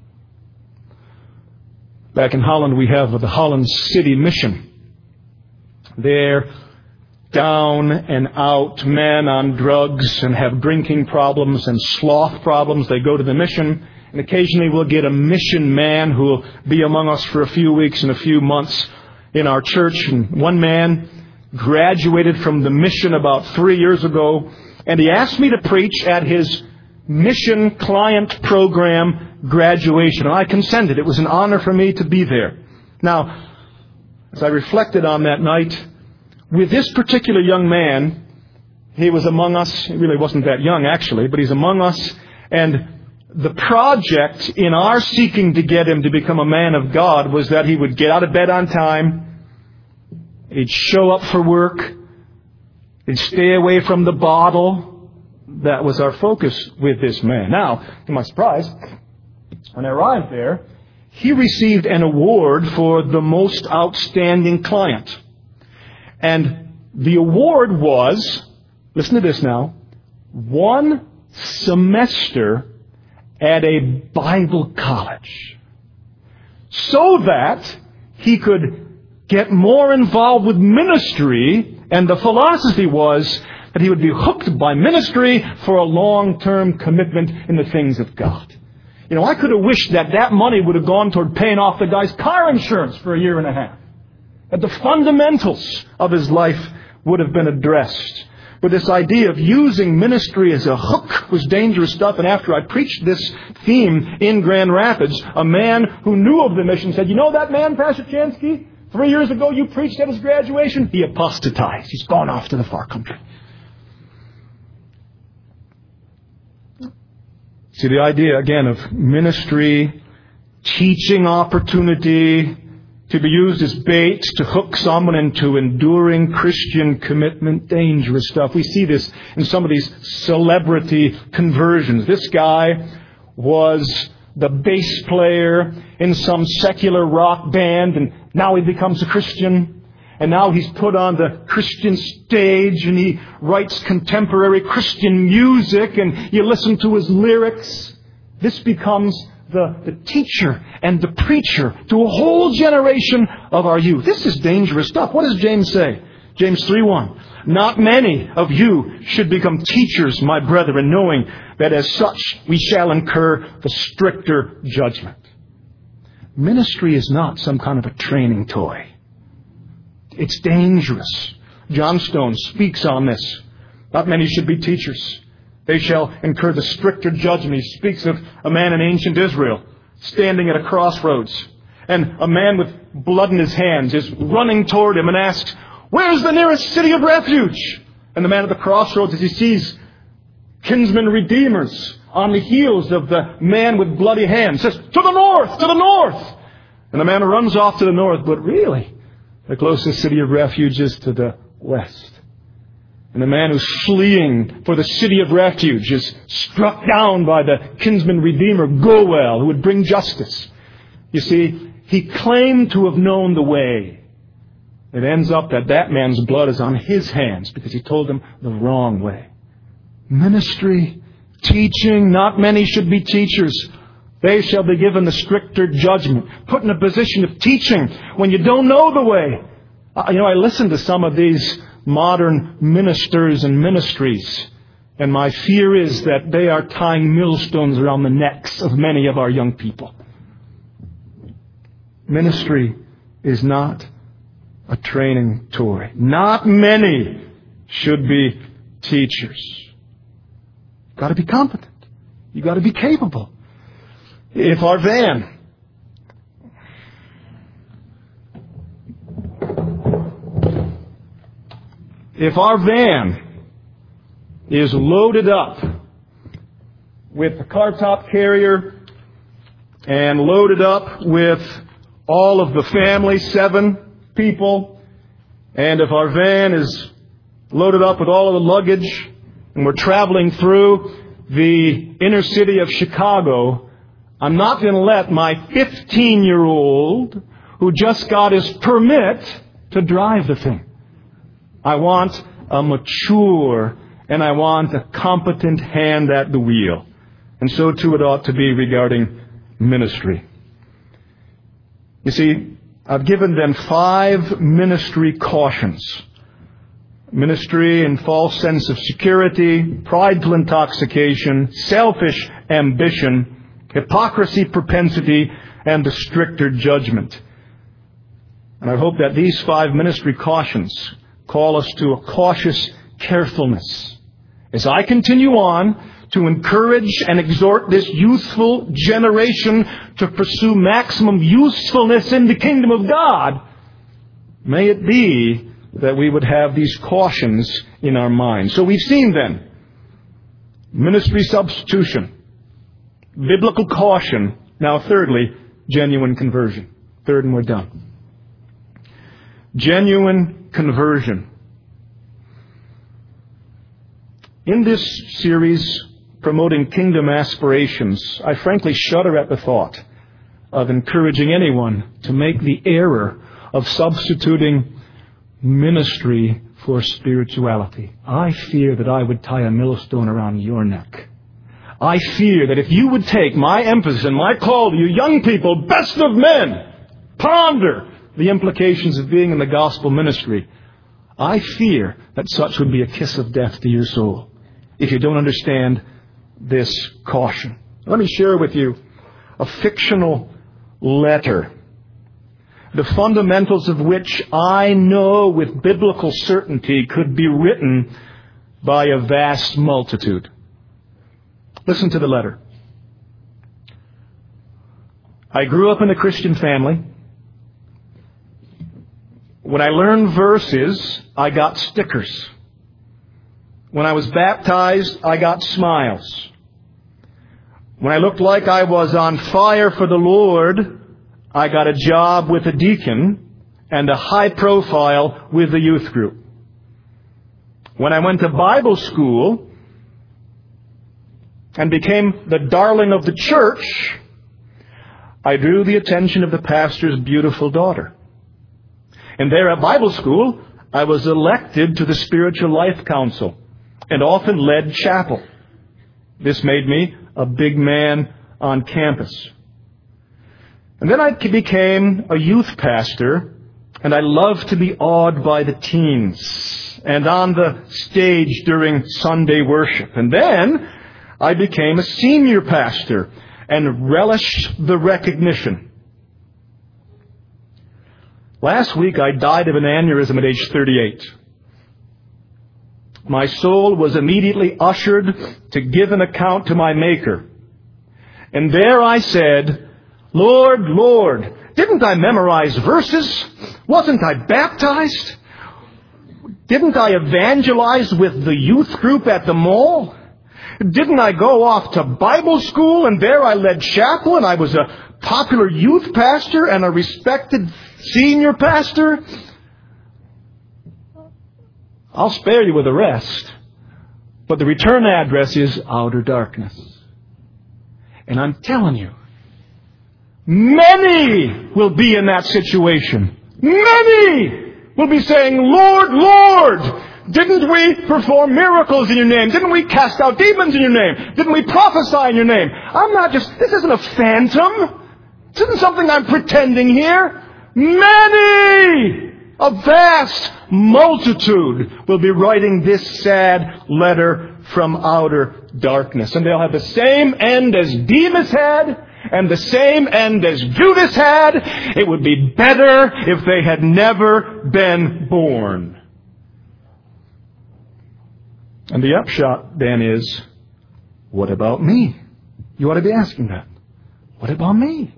Back in Holland, we have the Holland City Mission. They're down and out men on drugs and have drinking problems and sloth problems. They go to the mission, and occasionally we'll get a mission man who will be among us for a few weeks and a few months in our church. And one man graduated from the mission about three years ago, and he asked me to preach at his mission client program graduation. And I consented. It was an honor for me to be there. Now, as I reflected on that night, with this particular young man, he was among us. He really wasn't that young, actually, but he's among us. And the project in our seeking to get him to become a man of God was that he would get out of bed on time. He'd show up for work. He'd stay away from the bottle. That was our focus with this man. Now, to my surprise, when I arrived there, he received an award for the most outstanding client. And the award was, listen to this now, one semester at a Bible college, so that he could get more involved with ministry. And the philosophy was that he would be hooked by ministry for a long-term commitment in the things of God. You know, I could have wished that that money would have gone toward paying off the guy's car insurance for a year and a half. That the fundamentals of his life would have been addressed. But this idea of using ministry as a hook was dangerous stuff. And after I preached this theme in Grand Rapids, a man who knew of the mission said, you know that man, Pastor Chansky? Three years ago you preached at his graduation? He apostatized. He's gone off to the far country. See, the idea, again, of ministry, teaching opportunity, to be used as bait to hook someone into enduring Christian commitment, dangerous stuff. We see this in some of these celebrity conversions. This guy was the bass player in some secular rock band, and now he becomes a Christian. And now he's put on the Christian stage, and he writes contemporary Christian music, and you listen to his lyrics. This becomes the, the teacher and the preacher to a whole generation of our youth. This is dangerous stuff. What does James say? James three one. Not many of you should become teachers, my brethren, knowing that as such we shall incur the stricter judgment. Ministry is not some kind of a training toy. It's dangerous. Johnstone speaks on this. Not many should be teachers. They shall incur the stricter judgment. He speaks of a man in ancient Israel standing at a crossroads. And a man with blood in his hands is running toward him and asks, "Where's the nearest city of refuge?" And the man at the crossroads, as he sees kinsmen redeemers on the heels of the man with bloody hands, says, "To the north, to the north." And the man runs off to the north, but really, the closest city of refuge is to the west. And the man who's fleeing for the city of refuge is struck down by the kinsman redeemer, Goel, who would bring justice. You see, he claimed to have known the way. It ends up that that man's blood is on his hands because he told him the wrong way. Ministry, teaching, not many should be teachers. They shall be given the stricter judgment. Put in a position of teaching when you don't know the way. Uh, you know, I listen to some of these modern ministers and ministries, and my fear is that they are tying millstones around the necks of many of our young people. Ministry is not a training toy. Not many should be teachers. You've got to be competent. You've got to be capable. If our van If our van is loaded up with a car top carrier and loaded up with all of the family, seven people, and if our van is loaded up with all of the luggage and we're traveling through the inner city of Chicago, I'm not going to let my fifteen-year-old who just got his permit to drive the thing. I want a mature and I want a competent hand at the wheel. And so too it ought to be regarding ministry. You see, I've given them five ministry cautions. Ministry in false sense of security, prideful intoxication, selfish ambition, hypocrisy propensity, and the stricter judgment. And I hope that these five ministry cautions call us to a cautious carefulness as I continue on to encourage and exhort this youthful generation to pursue maximum usefulness in the kingdom of God. May it be that we would have these cautions in our minds. So we've seen then ministry substitution, biblical caution. Now thirdly, genuine conversion. Third, and we're done. Genuine conversion. In this series, Promoting Kingdom Aspirations, I frankly shudder at the thought of encouraging anyone to make the error of substituting ministry for spirituality. I fear that I would tie a millstone around your neck. I fear that if you would take my emphasis and my call to you young people, best of men, ponder the implications of being in the gospel ministry. I fear that such would be a kiss of death to your soul if you don't understand this caution. Let me share with you a fictional letter, the fundamentals of which I know with biblical certainty could be written by a vast multitude. Listen to the letter. I grew up in a Christian family. When I learned verses, I got stickers. When I was baptized, I got smiles. When I looked like I was on fire for the Lord, I got a job with a deacon and a high profile with the youth group. When I went to Bible school and became the darling of the church, I drew the attention of the pastor's beautiful daughter. And there at Bible school, I was elected to the Spiritual Life Council and often led chapel. This made me a big man on campus. And then I became a youth pastor, and I loved to be awed by the teens and on the stage during Sunday worship. And then I became a senior pastor and relished the recognition. Last week I died of an aneurysm at age thirty-eight. My soul was immediately ushered to give an account to my Maker. And there I said, Lord, Lord, didn't I memorize verses? Wasn't I baptized? Didn't I evangelize with the youth group at the mall? Didn't I go off to Bible school and there I led chapel and I was a popular youth pastor and a respected senior pastor? I'll spare you with the rest. But the return address is outer darkness. And I'm telling you, many will be in that situation. Many will be saying, Lord, Lord, didn't we perform miracles in your name? Didn't we cast out demons in your name? Didn't we prophesy in your name? I'm not just, this isn't a phantom. This isn't something I'm pretending here. Many, a vast multitude will be writing this sad letter from outer darkness. And they'll have the same end as Demas had and the same end as Judas had. It would be better if they had never been born. And the upshot then is, what about me? You ought to be asking that. What about me?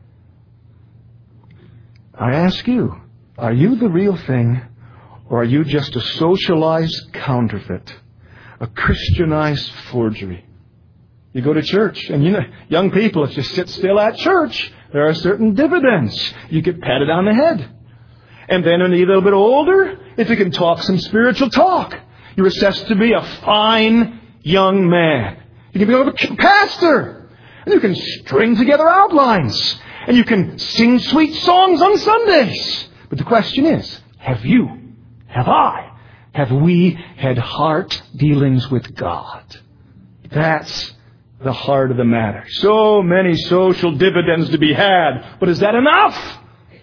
I ask you, are you the real thing, or are you just a socialized counterfeit, a Christianized forgery? You go to church, and you know, young people, if you sit still at church, there are certain dividends. You get patted on the head. And then when you get a little bit older, if you can talk some spiritual talk, you're assessed to be a fine young man. You can become a pastor. And you can string together outlines. And you can sing sweet songs on Sundays. But the question is, have you, have I, have we had heart dealings with God? That's the heart of the matter. So many social dividends to be had. But is that enough?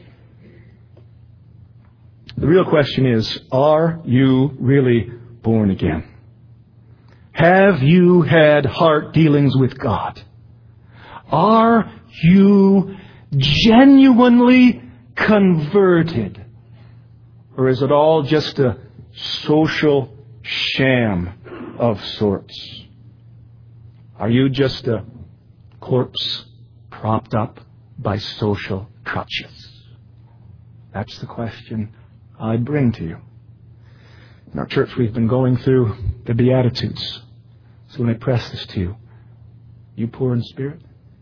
The real question is, are you really born again? Have you had heart dealings with God? Are you genuinely converted? Or is it all just a social sham of sorts? Are you just a corpse propped up by social crutches? That's the question I bring to you. In our church, we've been going through the Beatitudes. So let me press this to you. You poor in spirit?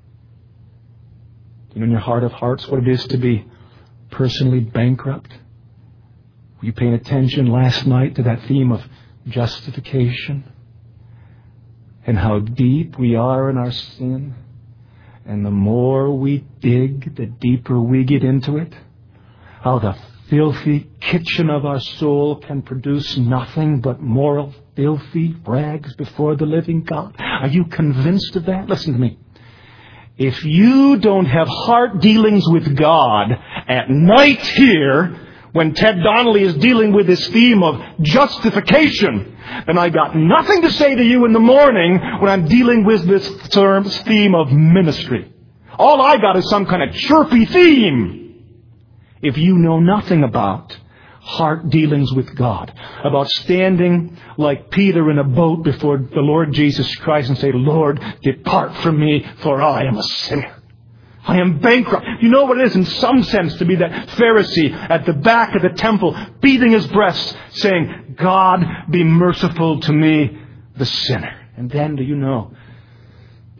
You know in your heart of hearts what it is to be personally bankrupt? Were you paying attention last night to that theme of justification? And how deep we are in our sin? And the more we dig, the deeper we get into it? How the filthy kitchen of our soul can produce nothing but moral filthy rags before the living God. Are you convinced of that? Listen to me. If you don't have heart dealings with God at night here, when Ted Donnelly is dealing with this theme of justification, then I got nothing to say to you in the morning when I'm dealing with this term, theme of ministry. All I got is some kind of chirpy theme. If you know nothing about heart dealings with God, about standing like Peter in a boat before the Lord Jesus Christ and say, Lord, depart from me, for I am a sinner. I am bankrupt. You know what it is in some sense to be that Pharisee at the back of the temple, beating his breast, saying, God, be merciful to me, the sinner. And then, do you know,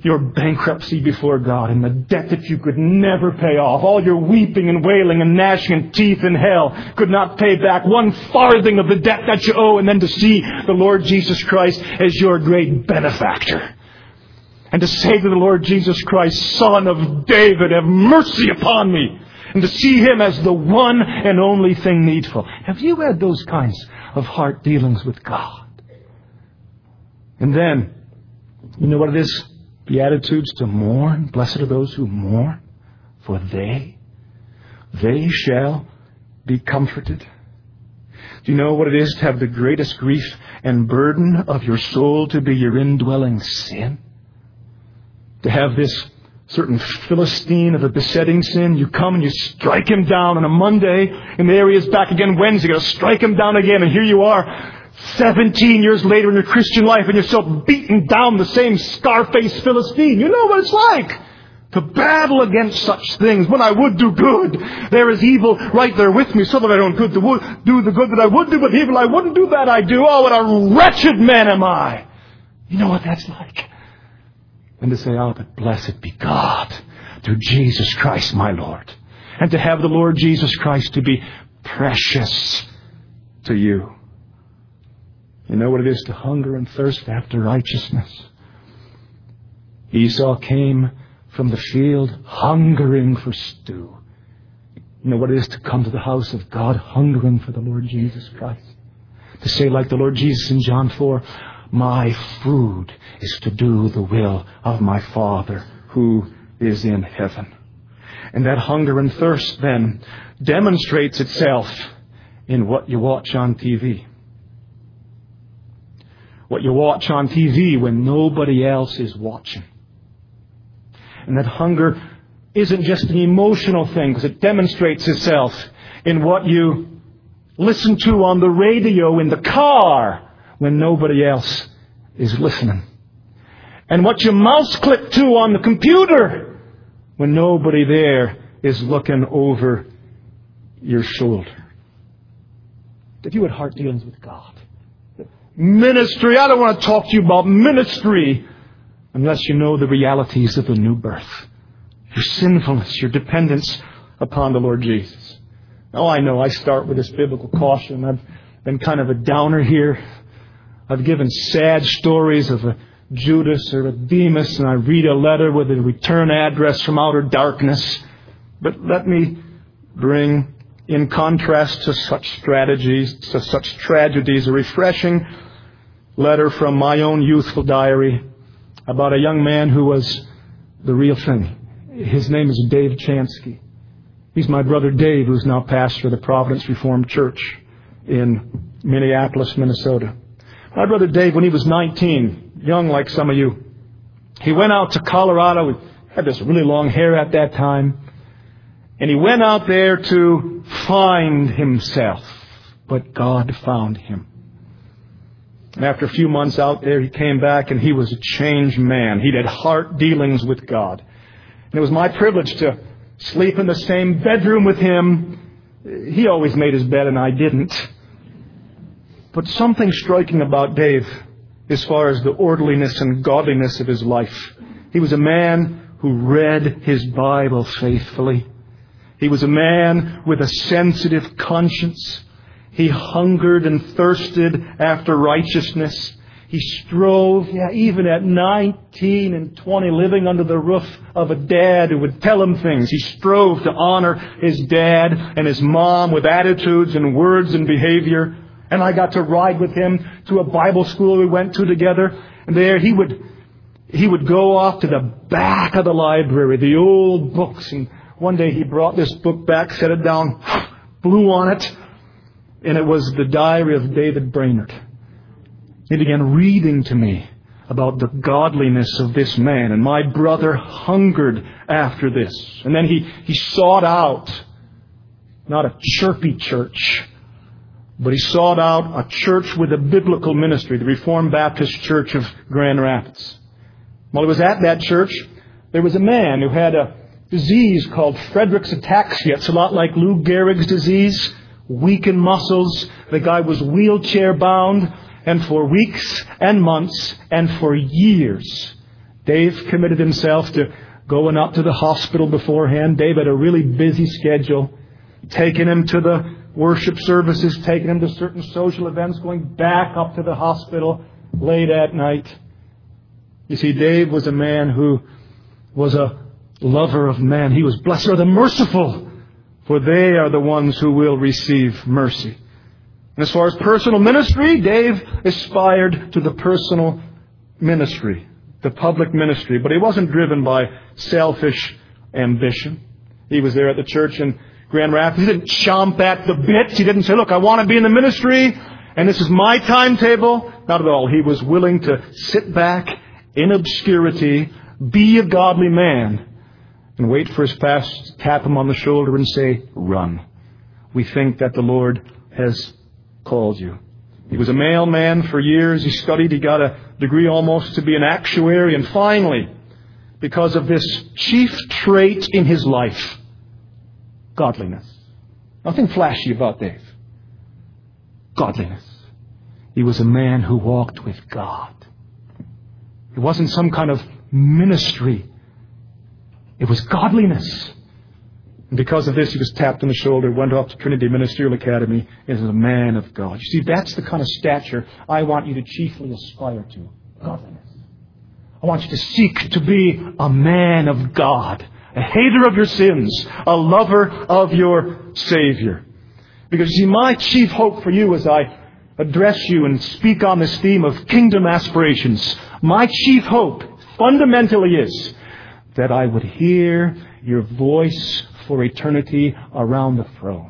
your bankruptcy before God and the debt that you could never pay off. All your weeping and wailing and gnashing of teeth in hell could not pay back one farthing of the debt that you owe, and then to see the Lord Jesus Christ as your great benefactor. And to say to the Lord Jesus Christ, Son of David, have mercy upon me. And to see Him as the one and only thing needful. Have you had those kinds of heart dealings with God? And then, you know what it is? Beatitudes to mourn. Blessed are those who mourn, for they, they shall be comforted. Do you know what it is to have the greatest grief and burden of your soul to be your indwelling sin? To have this certain Philistine of a besetting sin, you come and you strike him down on a Monday, and there he is back again Wednesday, you're going to strike him down again, and here you are, seventeen years later in your Christian life, and you're still beating down the same Scarface Philistine. You know what it's like to battle against such things. When I would do good, there is evil right there with me, so that I don't do the good that I would do, but evil I wouldn't do, that I do. Oh, what a wretched man am I. You know what that's like? And to say, oh, but blessed be God through Jesus Christ my Lord. And to have the Lord Jesus Christ to be precious to you. You know what it is to hunger and thirst after righteousness. Esau came from the field hungering for stew. You know what it is to come to the house of God hungering for the Lord Jesus Christ. To say like the Lord Jesus in John four, my food is to do the will of my Father who is in heaven. And that hunger and thirst then demonstrates itself in what you watch on T V. What you watch on T V when nobody else is watching. And that hunger isn't just an emotional thing, because it demonstrates itself in what you listen to on the radio in the car when nobody else is listening. And what you mouse click to on the computer when nobody there is looking over your shoulder. If you had heart dealings with God. Ministry, I don't want to talk to you about ministry unless you know the realities of the new birth. Your sinfulness, your dependence upon the Lord Jesus. Now I know I start with this biblical caution. I've been kind of a downer here. I've given sad stories of a Judas or a Demas, and I read a letter with a return address from outer darkness. But let me bring, in contrast to such strategies, to such tragedies, a refreshing letter from my own youthful diary about a young man who was the real thing. His name is Dave Chansky. He's my brother Dave, who's now pastor of the Providence Reformed Church in Minneapolis, Minnesota. My brother Dave, when he was nineteen, young like some of you, he went out to Colorado. He had this really long hair at that time. And he went out there to find himself. But God found him. And after a few months out there, he came back and he was a changed man. He'd had heart dealings with God. And it was my privilege to sleep in the same bedroom with him. He always made his bed and I didn't. But something striking about Dave as far as the orderliness and godliness of his life. He was a man who read his Bible faithfully. He was a man with a sensitive conscience. He hungered and thirsted after righteousness. He strove, yeah, even at nineteen and twenty, living under the roof of a dad who would tell him things. He strove to honor his dad and his mom with attitudes and words and behavior. And I got to ride with him to a Bible school we went to together. And there he would, he would go off to the back of the library, the old books. And one day he brought this book back, set it down, blew on it. And it was the diary of David Brainerd. He began reading to me about the godliness of this man. And my brother hungered after this. And then he, he sought out not a chirpy church, but he sought out a church with a biblical ministry, the Reformed Baptist Church of Grand Rapids. While he was at that church, there was a man who had a disease called Frederick's ataxia. It's a lot like Lou Gehrig's disease. Weakened muscles. The guy was wheelchair bound. And for weeks and months and for years, Dave committed himself to going up to the hospital beforehand. Dave had a really busy schedule, taking him to the worship services, taking him to certain social events, going back up to the hospital late at night. You see, Dave was a man who was a lover of men. He was blessed are the merciful, for they are the ones who will receive mercy. And as far as personal ministry, Dave aspired to the personal ministry, the public ministry, but he wasn't driven by selfish ambition. He was there at the church in Grand Rapids. He didn't chomp at the bit. He didn't say, look, I want to be in the ministry, and this is my timetable. Not at all. He was willing to sit back in obscurity, be a godly man, and wait for his pastor to tap him on the shoulder and say, run. We think that the Lord has called you. He was a mailman for years. He studied. He got a degree almost to be an actuary. And finally, because of this chief trait in his life, godliness. Nothing flashy about Dave. Godliness. He was a man who walked with God. It wasn't some kind of ministry. It was godliness. And because of this, he was tapped on the shoulder, went off to Trinity Ministerial Academy as a man of God. You see, that's the kind of stature I want you to chiefly aspire to. Godliness. I want you to seek to be a man of God, a hater of your sins, a lover of your Savior. Because, you see, my chief hope for you as I address you and speak on this theme of kingdom aspirations, my chief hope fundamentally is that I would hear your voice for eternity around the throne.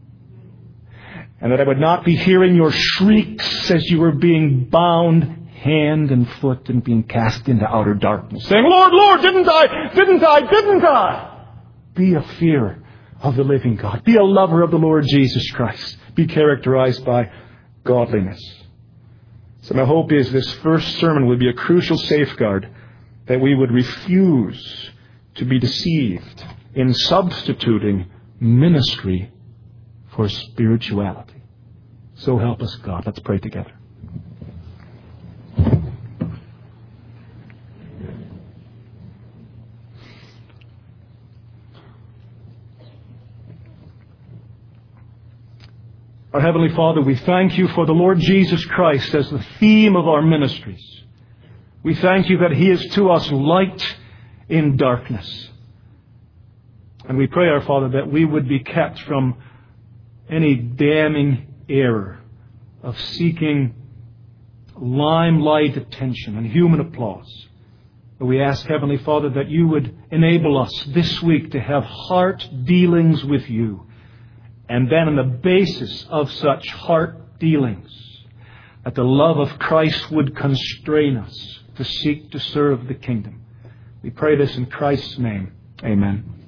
And that I would not be hearing your shrieks as you were being bound hand and foot and being cast into outer darkness, saying, Lord, Lord, didn't I, didn't I, didn't I? Be a fearer of the living God. Be a lover of the Lord Jesus Christ. Be characterized by godliness. So my hope is this first sermon will be a crucial safeguard that we would refuse to be deceived in substituting ministry for spirituality. So help us God. Let's pray together. Our Heavenly Father, we thank you for the Lord Jesus Christ as the theme of our ministries. We thank you that He is to us light in darkness. And we pray, our Father, that we would be kept from any damning error of seeking limelight attention and human applause. But we ask, Heavenly Father, that you would enable us this week to have heart dealings with you. And then on the basis of such heart dealings, that the love of Christ would constrain us to seek to serve the kingdom. We pray this in Christ's name. Amen.